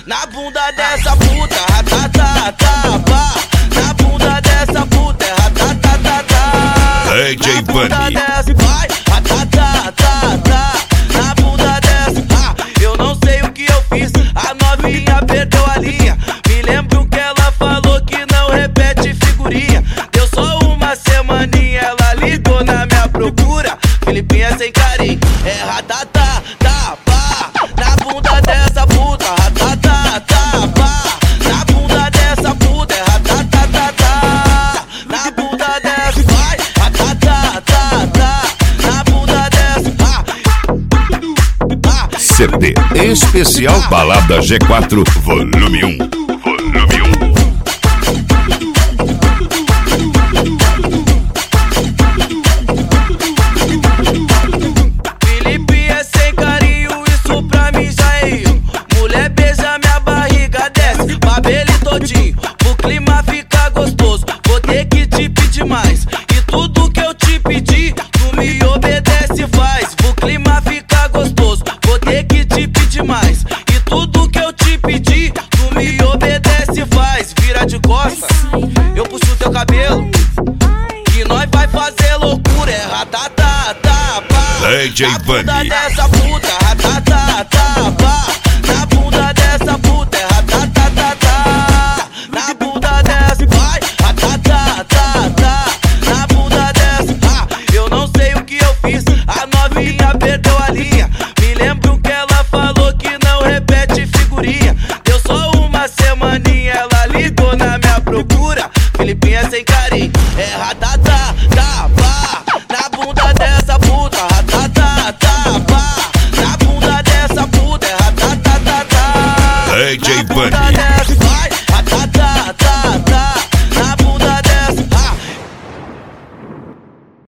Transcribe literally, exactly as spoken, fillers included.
na bunda dessa puta, ratatatá, pá. Na bunda dessa puta, é ratatatá. D J Bunny. Na bunda dessa, vai, ratatatá. Na bunda dessa, ah, eu não sei o que eu fiz, a novinha perdeu a linha. Me lembro que ela falou que não repete figurinha. Deu só uma semaninha, ela ligou na minha procura. Filipinha sem carinho, é ratatá, tá, pá. Na bunda dessa puta, ratatá, tá, pá. Na bunda dessa puta, é ratatá, tá. Na bunda dessa, vai, ratatá, tá, tá. Na bunda dessa, ah, ah. C D Especial Balada G quatro, volume um. Volume um. Filipinha sem carinho, isso pra mim já é erro. Mulher beija minha barriga, desce, babele todinho. O clima fica gostoso, vou ter que te pedir mais. E tudo que eu te pedi, tu me obedece e faz. O clima fica gostoso, vou ter que te pedir mais. E tudo que eu te pedi, tu me obedece e faz. Vira de costa, eu puxo teu cabelo, que nós vai fazer loucura, é ratatá, tá, pá. D J Na bunda Bunny. dessa puta,